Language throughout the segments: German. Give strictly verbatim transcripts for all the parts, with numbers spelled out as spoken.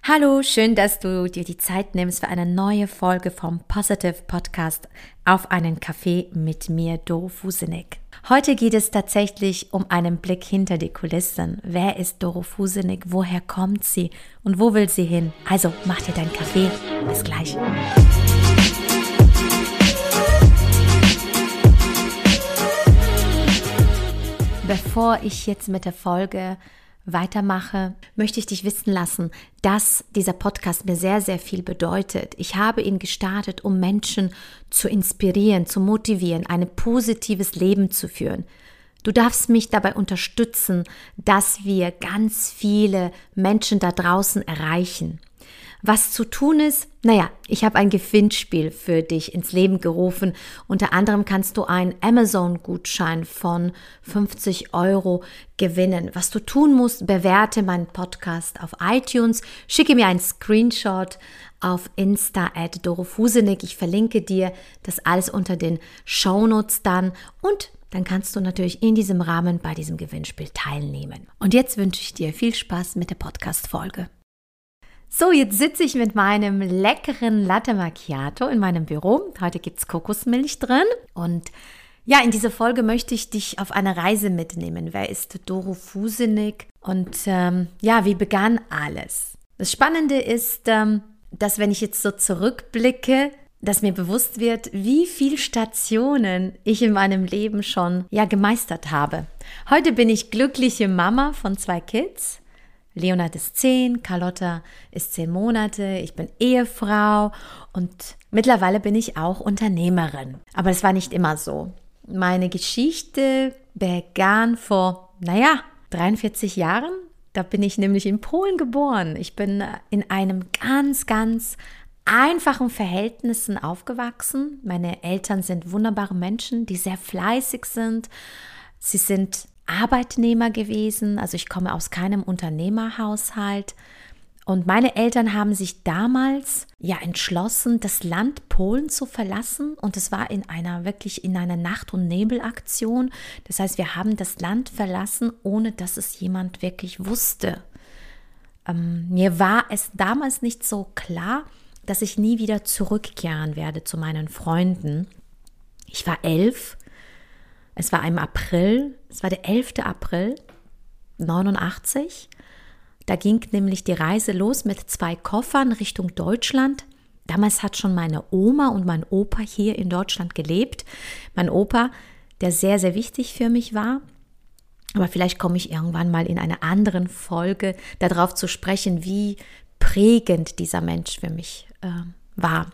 Hallo, schön, dass du dir die Zeit nimmst für eine neue Folge vom Positive Podcast auf einen Kaffee mit mir, Doro Fusenik. Heute geht es tatsächlich um einen Blick hinter die Kulissen. Wer ist Doro Fusenik? Woher kommt sie? Und wo will sie hin? Also mach dir deinen Kaffee. Bis gleich. Bevor ich jetzt mit der Folge weitermache, möchte ich dich wissen lassen, dass dieser Podcast mir sehr, sehr viel bedeutet. Ich habe ihn gestartet, um Menschen zu inspirieren, zu motivieren, ein positives Leben zu führen. Du darfst mich dabei unterstützen, dass wir ganz viele Menschen da draußen erreichen. Was zu tun ist? Naja, ich habe ein Gewinnspiel für dich ins Leben gerufen. Unter anderem kannst du einen Amazon-Gutschein von fünfzig Euro gewinnen. Was du tun musst, bewerte meinen Podcast auf iTunes, schicke mir einen Screenshot auf Insta at Doro Fusenik. Ich verlinke dir das alles unter den Shownotes dann und dann kannst du natürlich in diesem Rahmen bei diesem Gewinnspiel teilnehmen. Und jetzt wünsche ich dir viel Spaß mit der Podcast-Folge. So, jetzt sitze ich mit meinem leckeren Latte Macchiato in meinem Büro. Heute gibt es Kokosmilch drin. Und ja, in dieser Folge möchte ich dich auf eine Reise mitnehmen. Wer ist Doro Fusenik? Und ähm, ja, wie begann alles? Das Spannende ist, ähm, dass wenn ich jetzt so zurückblicke, dass mir bewusst wird, wie viele Stationen ich in meinem Leben schon ja, gemeistert habe. Heute bin ich glückliche Mama von zwei Kids. Leonard ist zehn, Carlotta ist zehn Monate, ich bin Ehefrau und mittlerweile bin ich auch Unternehmerin. Aber es war nicht immer so. Meine Geschichte begann vor, naja, dreiundvierzig Jahren. Da bin ich nämlich in Polen geboren. Ich bin in einem ganz, ganz einfachen Verhältnissen aufgewachsen. Meine Eltern sind wunderbare Menschen, die sehr fleißig sind. Sie sind Arbeitnehmer gewesen, also ich komme aus keinem Unternehmerhaushalt und meine Eltern haben sich damals ja entschlossen, das Land Polen zu verlassen und es war in einer wirklich in einer Nacht- und Nebelaktion. Das heißt, wir haben das Land verlassen, ohne dass es jemand wirklich wusste. Ähm, mir war es damals nicht so klar, dass ich nie wieder zurückkehren werde zu meinen Freunden. Ich war elf. Es war im April, es war der elfte April neunundachtzig. Da ging nämlich die Reise los mit zwei Koffern Richtung Deutschland. Damals hat schon meine Oma und mein Opa hier in Deutschland gelebt. Mein Opa, der sehr, sehr wichtig für mich war. Aber vielleicht komme ich irgendwann mal in einer anderen Folge darauf zu sprechen, wie prägend dieser Mensch für mich äh, war.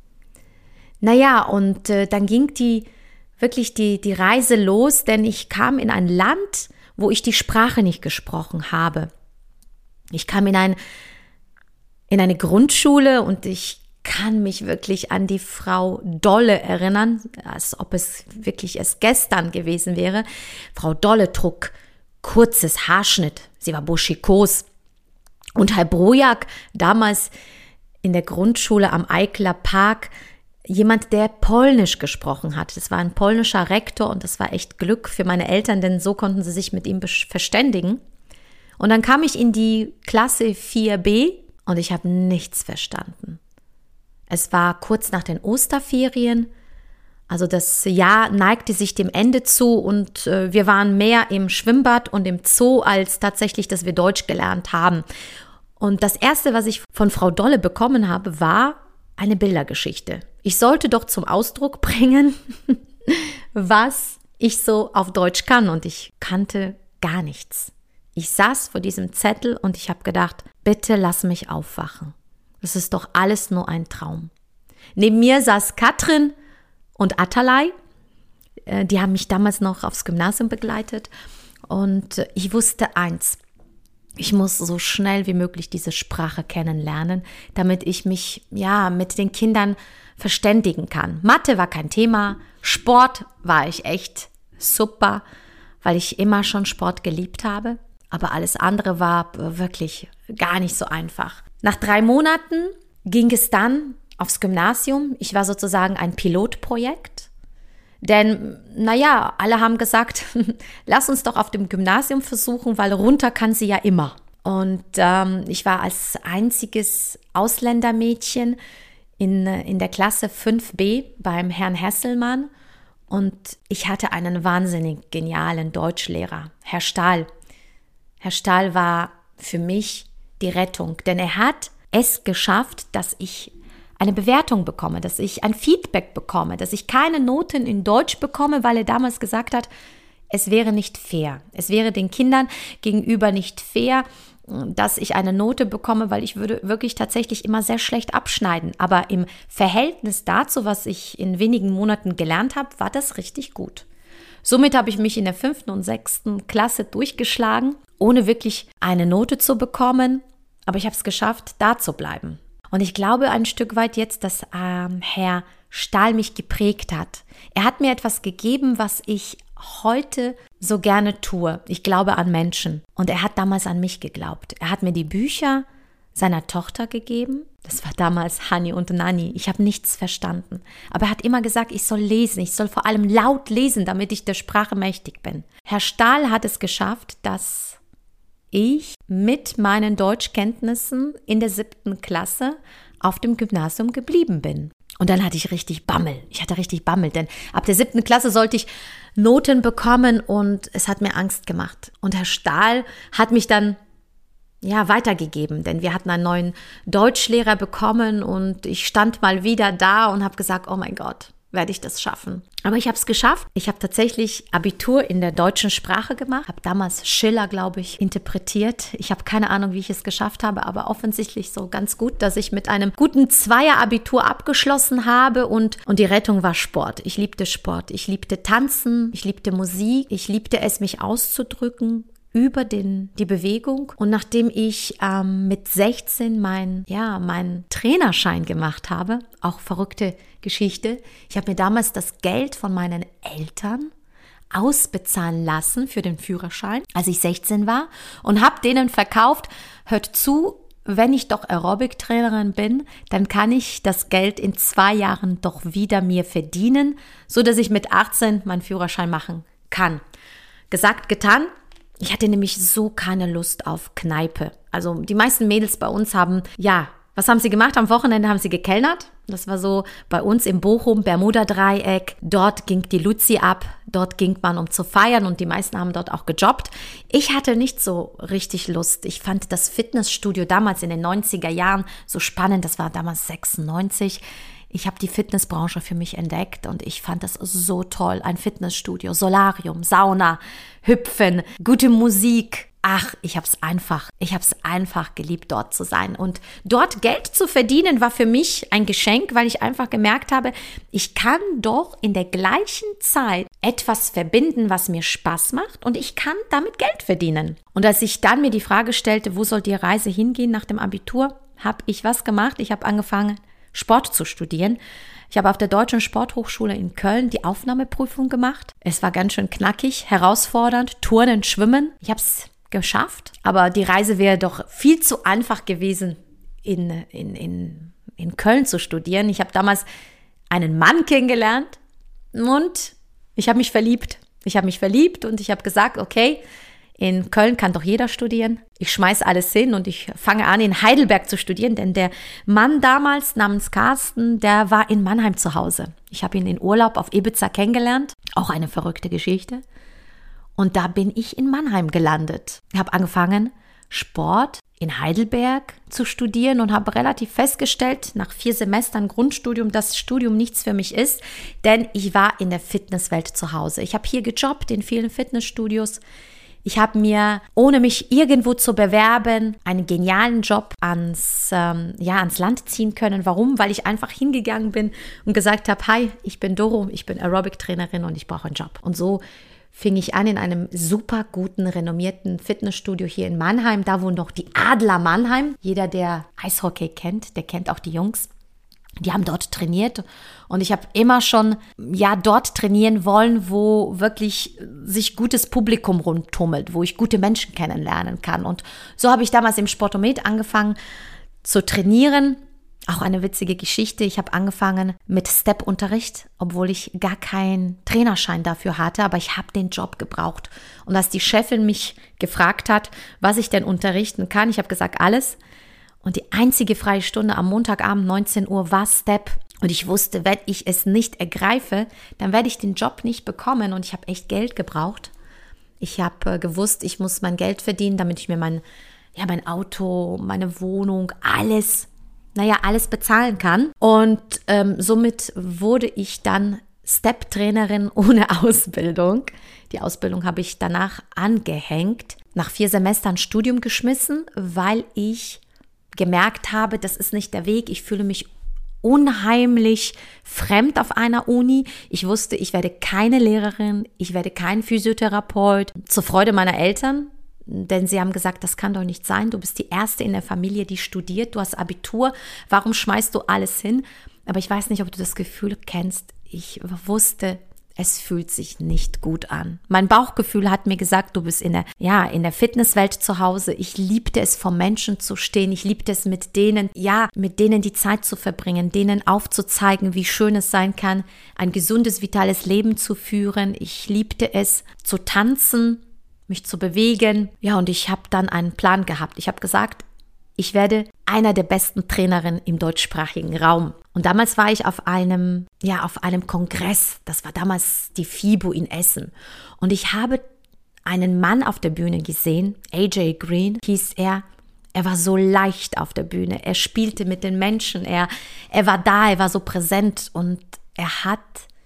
Naja, und äh, dann ging die wirklich die, die Reise los, denn ich kam in ein Land, wo ich die Sprache nicht gesprochen habe. Ich kam in, ein, in eine Grundschule und ich kann mich wirklich an die Frau Dolle erinnern, als ob es wirklich erst gestern gewesen wäre. Frau Dolle trug kurzes Haarschnitt, sie war buschikos. Und Herr Brojak, damals in der Grundschule am Eikler Park, jemand, der Polnisch gesprochen hat. Das war ein polnischer Rektor und das war echt Glück für meine Eltern, denn so konnten sie sich mit ihm verständigen. Und dann kam ich in die Klasse vier b und ich habe nichts verstanden. Es war kurz nach den Osterferien, also das Jahr neigte sich dem Ende zu und äh, wir waren mehr im Schwimmbad und im Zoo, als tatsächlich, dass wir Deutsch gelernt haben. Und das Erste, was ich von Frau Dolle bekommen habe, war eine Bildergeschichte. Ich sollte doch zum Ausdruck bringen, was ich so auf Deutsch kann und ich kannte gar nichts. Ich saß vor diesem Zettel und ich habe gedacht, bitte lass mich aufwachen. Das ist doch alles nur ein Traum. Neben mir saß Katrin und Atalay. Die haben mich damals noch aufs Gymnasium begleitet und ich wusste eins. Ich muss so schnell wie möglich diese Sprache kennenlernen, damit ich mich ja mit den Kindern verständigen kann. Mathe war kein Thema, Sport war ich echt super, weil ich immer schon Sport geliebt habe. Aber alles andere war wirklich gar nicht so einfach. Nach drei Monaten ging es dann aufs Gymnasium. Ich war sozusagen ein Pilotprojekt. Denn, naja, alle haben gesagt, lass uns doch auf dem Gymnasium versuchen, weil runter kann sie ja immer. Und ähm, ich war als einziges Ausländermädchen in, in der Klasse fünf b beim Herrn Hesselmann. Und ich hatte einen wahnsinnig genialen Deutschlehrer, Herr Stahl. Herr Stahl war für mich die Rettung, denn er hat es geschafft, dass ich eine Bewertung bekomme, dass ich ein Feedback bekomme, dass ich keine Noten in Deutsch bekomme, weil er damals gesagt hat, es wäre nicht fair. Es wäre den Kindern gegenüber nicht fair, dass ich eine Note bekomme, weil ich würde wirklich tatsächlich immer sehr schlecht abschneiden. Aber im Verhältnis dazu, was ich in wenigen Monaten gelernt habe, war das richtig gut. Somit habe ich mich in der fünften und sechsten Klasse durchgeschlagen, ohne wirklich eine Note zu bekommen. Aber ich habe es geschafft, da zu bleiben. Und ich glaube ein Stück weit jetzt, dass ähm, Herr Stahl mich geprägt hat. Er hat mir etwas gegeben, was ich heute so gerne tue. Ich glaube an Menschen. Und er hat damals an mich geglaubt. Er hat mir die Bücher seiner Tochter gegeben. Das war damals Hani und Nani. Ich habe nichts verstanden. Aber er hat immer gesagt, ich soll lesen. Ich soll vor allem laut lesen, damit ich der Sprache mächtig bin. Herr Stahl hat es geschafft, dass ich mit meinen Deutschkenntnissen in der siebten Klasse auf dem Gymnasium geblieben bin. Und dann hatte ich richtig Bammel. Ich hatte richtig Bammel, denn ab der siebten Klasse sollte ich Noten bekommen und es hat mir Angst gemacht. Und Herr Stahl hat mich dann ja weitergegeben, denn wir hatten einen neuen Deutschlehrer bekommen und ich stand mal wieder da und habe gesagt, oh mein Gott, werde ich das schaffen? Aber ich habe es geschafft. Ich habe tatsächlich Abitur in der deutschen Sprache gemacht, habe damals Schiller, glaube ich, interpretiert. Ich habe keine Ahnung, wie ich es geschafft habe, aber offensichtlich so ganz gut, dass ich mit einem guten Zweier-Abitur abgeschlossen habe und, und die Rettung war Sport. Ich liebte Sport, ich liebte Tanzen, ich liebte Musik, ich liebte es, mich auszudrücken über den, die Bewegung. Und nachdem ich ähm, mit sechzehn mein, ja, meinen Trainerschein gemacht habe, auch verrückte Geschichte, ich habe mir damals das Geld von meinen Eltern ausbezahlen lassen für den Führerschein, als ich sechzehn war und habe denen verkauft, hört zu, wenn ich doch Aerobic-Trainerin bin, dann kann ich das Geld in zwei Jahren doch wieder mir verdienen, so dass ich mit achtzehn meinen Führerschein machen kann. Gesagt, getan. Ich hatte nämlich so keine Lust auf Kneipe. Also die meisten Mädels bei uns haben, ja, was haben sie gemacht? Am Wochenende haben sie gekellnert. Das war so bei uns im Bochum, Bermuda-Dreieck. Dort ging die Luzi ab. Dort ging man, um zu feiern und die meisten haben dort auch gejobbt. Ich hatte nicht so richtig Lust. Ich fand das Fitnessstudio damals in den neunziger Jahren so spannend. Das war damals sechsundneunzig. Ich habe die Fitnessbranche für mich entdeckt und ich fand das so toll. Ein Fitnessstudio, Solarium, Sauna, Hüpfen, gute Musik. Ach, ich habe es einfach, ich habe es einfach geliebt, dort zu sein. Und dort Geld zu verdienen war für mich ein Geschenk, weil ich einfach gemerkt habe, ich kann doch in der gleichen Zeit etwas verbinden, was mir Spaß macht und ich kann damit Geld verdienen. Und als ich dann mir die Frage stellte, wo soll die Reise hingehen nach dem Abitur, habe ich was gemacht. Ich habe angefangen, Sport zu studieren. Ich habe auf der Deutschen Sporthochschule in Köln die Aufnahmeprüfung gemacht. Es war ganz schön knackig, herausfordernd, Turnen, Schwimmen. Ich habe es geschafft, aber die Reise wäre doch viel zu einfach gewesen, in, in, in, in Köln zu studieren. Ich habe damals einen Mann kennengelernt und ich habe mich verliebt. Ich habe mich verliebt und ich habe gesagt, okay, in Köln kann doch jeder studieren. Ich schmeiß alles hin und ich fange an, in Heidelberg zu studieren, denn der Mann damals namens Carsten, der war in Mannheim zu Hause. Ich habe ihn in Urlaub auf Ibiza kennengelernt, auch eine verrückte Geschichte. Und da bin ich in Mannheim gelandet. Ich habe angefangen, Sport in Heidelberg zu studieren und habe relativ festgestellt, nach vier Semestern Grundstudium, dass Studium nichts für mich ist, denn ich war in der Fitnesswelt zu Hause. Ich habe hier gejobbt in vielen Fitnessstudios. Ich habe mir, ohne mich irgendwo zu bewerben, einen genialen Job ans, ähm, ja, ans Land ziehen können. Warum? Weil ich einfach hingegangen bin und gesagt habe, hi, ich bin Doro, ich bin Aerobic-Trainerin und ich brauche einen Job. Und so fing ich an in einem super guten, renommierten Fitnessstudio hier in Mannheim, da wo noch die Adler Mannheim, jeder, der Eishockey kennt, der kennt auch die Jungs. Die haben dort trainiert und ich habe immer schon ja dort trainieren wollen, wo wirklich sich gutes Publikum rumtummelt, wo ich gute Menschen kennenlernen kann. Und so habe ich damals im Sportomet angefangen zu trainieren Auch eine witzige Geschichte. Ich habe angefangen mit Step-Unterricht, obwohl ich gar keinen Trainerschein dafür hatte, aber ich habe den Job gebraucht. Und als die Chefin mich gefragt hat, was ich denn unterrichten kann, ich habe gesagt, alles. Und die einzige freie Stunde am Montagabend neunzehn Uhr war Step. Und ich wusste, wenn ich es nicht ergreife, dann werde ich den Job nicht bekommen. Und ich habe echt Geld gebraucht. Ich habe äh, gewusst, ich muss mein Geld verdienen, damit ich mir mein, ja, mein Auto, meine Wohnung, alles, naja, alles bezahlen kann. Und ähm, somit wurde ich dann Step-Trainerin ohne Ausbildung. Die Ausbildung habe ich danach angehängt. Nach vier Semestern Studium geschmissen, weil ich gemerkt habe, das ist nicht der Weg. Ich fühle mich unheimlich fremd auf einer Uni. Ich wusste, ich werde keine Lehrerin, ich werde kein Physiotherapeut. Zur Freude meiner Eltern, denn sie haben gesagt, das kann doch nicht sein. Du bist die Erste in der Familie, die studiert. Du hast Abitur. Warum schmeißt du alles hin? Aber ich weiß nicht, ob du das Gefühl kennst. Ich wusste, es fühlt sich nicht gut an. Mein Bauchgefühl hat mir gesagt, du bist in der, ja, in der Fitnesswelt zu Hause. Ich liebte es, vor Menschen zu stehen. Ich liebte es, mit denen, ja, mit denen die Zeit zu verbringen, denen aufzuzeigen, wie schön es sein kann, ein gesundes, vitales Leben zu führen. Ich liebte es, zu tanzen, mich zu bewegen. Ja, und ich habe dann einen Plan gehabt. Ich habe gesagt, ich werde einer der besten Trainerinnen im deutschsprachigen Raum. Und damals war ich auf einem, ja, auf einem Kongress. Das war damals die FIBO in Essen. Und ich habe einen Mann auf der Bühne gesehen, A J Green hieß er. Er war so leicht auf der Bühne. Er spielte mit den Menschen. Er, er war da, er war so präsent. Und er hat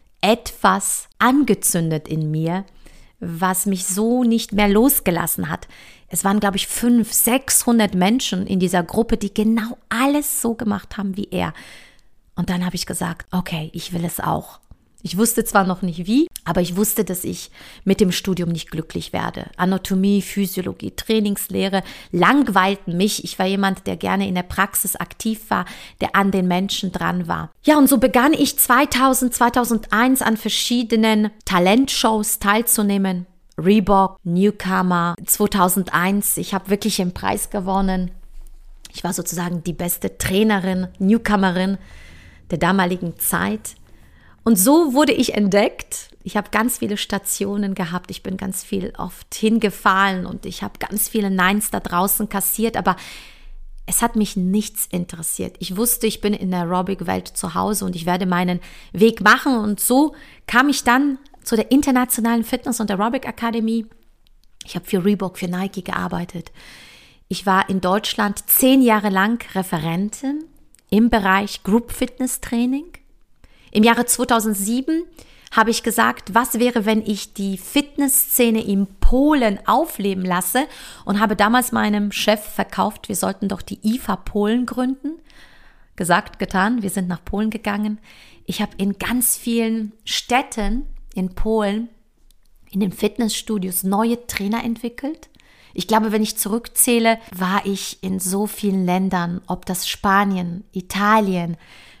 etwas angezündet in mir, was mich so nicht mehr losgelassen hat. Es waren, glaube ich, fünf, sechshundert Menschen in dieser Gruppe, die genau alles so gemacht haben wie er. Und dann habe ich gesagt, okay, ich will es auch. Ich wusste zwar noch nicht wie, aber ich wusste, dass ich mit dem Studium nicht glücklich werde. Anatomie, Physiologie, Trainingslehre langweilten mich. Ich war jemand, der gerne in der Praxis aktiv war, der an den Menschen dran war. Ja, und so begann ich zweitausend, zweitausendeins an verschiedenen Talentshows teilzunehmen. Reebok, Newcomer, zweitausendeins. Ich habe wirklich einen Preis gewonnen. Ich war sozusagen die beste Trainerin, Newcomerin der damaligen Zeit. Und so wurde ich entdeckt. Ich habe ganz viele Stationen gehabt. Ich bin ganz viel oft hingefallen und ich habe ganz viele Neins da draußen kassiert. Aber es hat mich nichts interessiert. Ich wusste, ich bin in der Aerobic-Welt zu Hause und ich werde meinen Weg machen. Und so kam ich dann zu der Internationalen Fitness- und Aerobic Akademie. Ich habe für Reebok, für Nike gearbeitet. Ich war in Deutschland zehn Jahre lang Referentin im Bereich Group Fitness Training. Im Jahre zweitausendsieben habe ich gesagt, was wäre, wenn ich die Fitnessszene in Polen aufleben lasse, und habe damals meinem Chef verkauft, wir sollten doch die I F A Polen gründen. Gesagt, getan, wir sind nach Polen gegangen. Ich habe in ganz vielen Städten in Polen, in den Fitnessstudios neue Trainer entwickelt. Ich glaube, wenn ich zurückzähle, war ich in so vielen Ländern, ob das Spanien, Italien,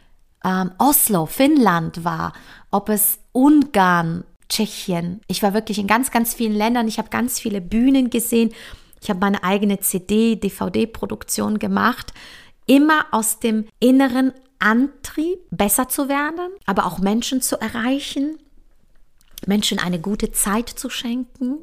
ähm, Oslo, Finnland war, ob es Ungarn, Tschechien. Ich war wirklich in ganz, ganz vielen Ländern. Ich habe ganz viele Bühnen gesehen. Ich habe meine eigene C D, D V D-Produktion gemacht. Immer aus dem inneren Antrieb, besser zu werden, aber auch Menschen zu erreichen, Menschen eine gute Zeit zu schenken,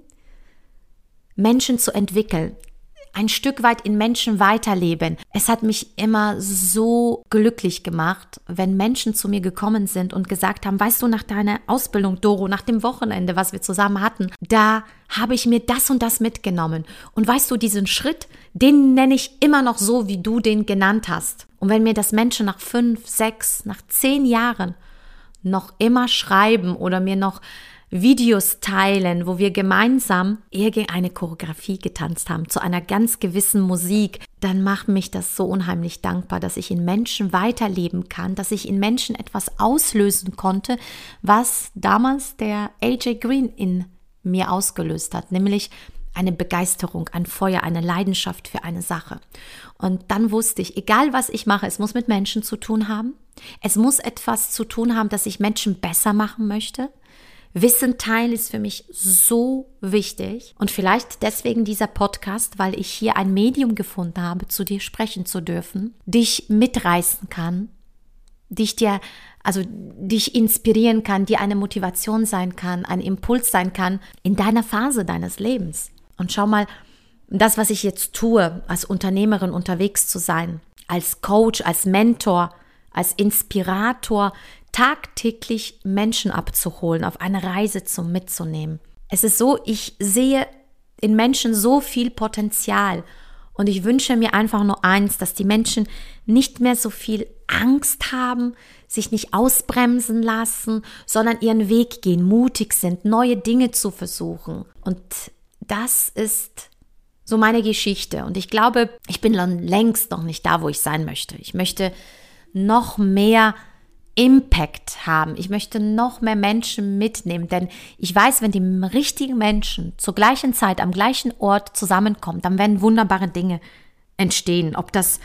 Menschen zu entwickeln, ein Stück weit in Menschen weiterleben. Es hat mich immer so glücklich gemacht, wenn Menschen zu mir gekommen sind und gesagt haben, weißt du, nach deiner Ausbildung, Doro, nach dem Wochenende, was wir zusammen hatten, da habe ich mir das und das mitgenommen. Und weißt du, diesen Schritt, den nenne ich immer noch so, wie du den genannt hast. Und wenn mir das Menschen nach fünf, sechs, nach zehn Jahren noch immer schreiben oder mir noch Videos teilen, wo wir gemeinsam irgendeine Choreografie getanzt haben, zu einer ganz gewissen Musik, dann macht mich das so unheimlich dankbar, dass ich in Menschen weiterleben kann, dass ich in Menschen etwas auslösen konnte, was damals der A J Green in mir ausgelöst hat, nämlich eine Begeisterung, ein Feuer, eine Leidenschaft für eine Sache. Und dann wusste ich, egal was ich mache, es muss mit Menschen zu tun haben, es muss etwas zu tun haben, dass ich Menschen besser machen möchte. Wissen teilen ist für mich so wichtig. Und vielleicht deswegen dieser Podcast, weil ich hier ein Medium gefunden habe, zu dir sprechen zu dürfen, dich mitreißen kann, dich dir, also dich inspirieren kann, dir eine Motivation sein kann, ein Impuls sein kann in deiner Phase deines Lebens. Und schau mal, das, was ich jetzt tue, als Unternehmerin unterwegs zu sein, als Coach, als Mentor, als Inspirator, tagtäglich Menschen abzuholen, auf eine Reise zum Mitzunehmen. Es ist so, ich sehe in Menschen so viel Potenzial und ich wünsche mir einfach nur eins, dass die Menschen nicht mehr so viel Angst haben, sich nicht ausbremsen lassen, sondern ihren Weg gehen, mutig sind, neue Dinge zu versuchen. Und das ist so meine Geschichte. Und ich glaube, ich bin längst noch nicht da, wo ich sein möchte. Ich möchte noch mehr Impact haben. Ich möchte noch mehr Menschen mitnehmen, denn ich weiß, wenn die richtigen Menschen zur gleichen Zeit am gleichen Ort zusammenkommen, dann werden wunderbare Dinge entstehen. Ob das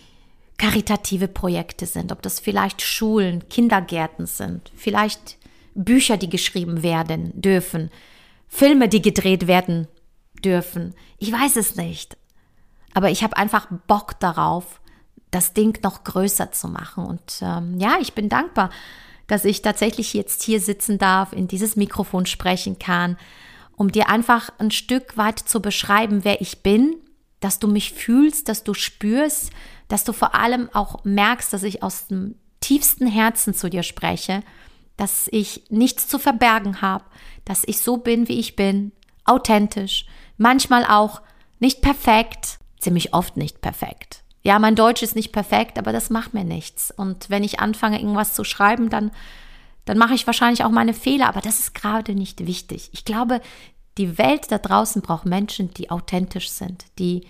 karitative Projekte sind, ob das vielleicht Schulen, Kindergärten sind, vielleicht Bücher, die geschrieben werden dürfen, Filme, die gedreht werden dürfen. Ich weiß es nicht. Aber ich habe einfach Bock darauf, das Ding noch größer zu machen. Und ähm, ja, ich bin dankbar, dass ich tatsächlich jetzt hier sitzen darf, in dieses Mikrofon sprechen kann, um dir einfach ein Stück weit zu beschreiben, wer ich bin, dass du mich fühlst, dass du spürst, dass du vor allem auch merkst, dass ich aus dem tiefsten Herzen zu dir spreche, dass ich nichts zu verbergen habe, dass ich so bin, wie ich bin, authentisch, manchmal auch nicht perfekt, ziemlich oft nicht perfekt. Ja, mein Deutsch ist nicht perfekt, aber das macht mir nichts. Und wenn ich anfange, irgendwas zu schreiben, dann, dann mache ich wahrscheinlich auch meine Fehler, aber das ist gerade nicht wichtig. Ich glaube, die Welt da draußen braucht Menschen, die authentisch sind, die,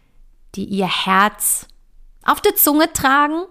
die ihr Herz auf der Zunge tragen,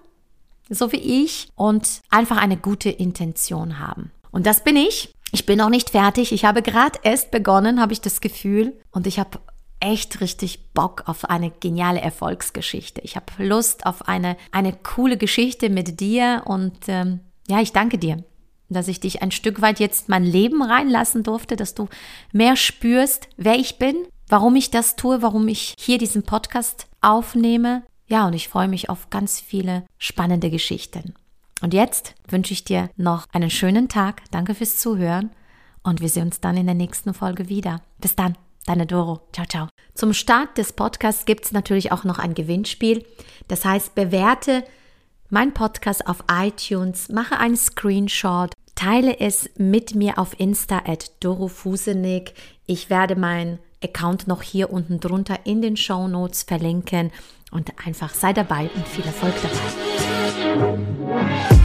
so wie ich, und einfach eine gute Intention haben. Und das bin ich. Ich bin noch nicht fertig. Ich habe gerade erst begonnen, habe ich das Gefühl. Und ich habe echt richtig Bock auf eine geniale Erfolgsgeschichte. Ich habe Lust auf eine, eine coole Geschichte mit dir. Und ähm, ja, ich danke dir, dass ich dich ein Stück weit jetzt mein Leben reinlassen durfte, dass du mehr spürst, wer ich bin, warum ich das tue, warum ich hier diesen Podcast aufnehme. Ja, und ich freue mich auf ganz viele spannende Geschichten. Und jetzt wünsche ich dir noch einen schönen Tag. Danke fürs Zuhören und wir sehen uns dann in der nächsten Folge wieder. Bis dann, deine Doro. Ciao, ciao. Zum Start des Podcasts gibt es natürlich auch noch ein Gewinnspiel. Das heißt, bewerte meinen Podcast auf iTunes, mache einen Screenshot, teile es mit mir auf Insta at Doro Fusenig. Ich werde meinen Account noch hier unten drunter in den Shownotes verlinken und einfach sei dabei und viel Erfolg dabei.